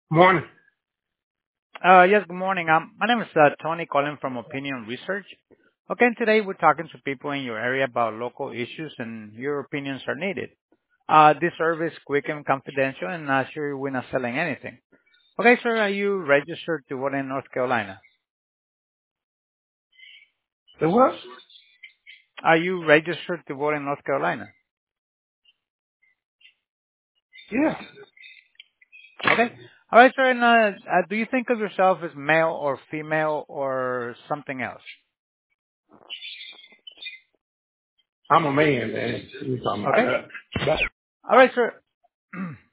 Morning. Yes, good morning. My name is Tony calling from Opinion Research. Okay, and today we're talking to people in your area about local issues and your opinions are needed. This service is quick and confidential and not sure we're not selling anything. Okay, sir, are you registered to vote in North Carolina? The what? Are you registered to vote in North Carolina? Yeah. Okay. All right, sir, and do you think of yourself as male or female or something else? I'm a man, man. You talking about Okay. that? All right, sir.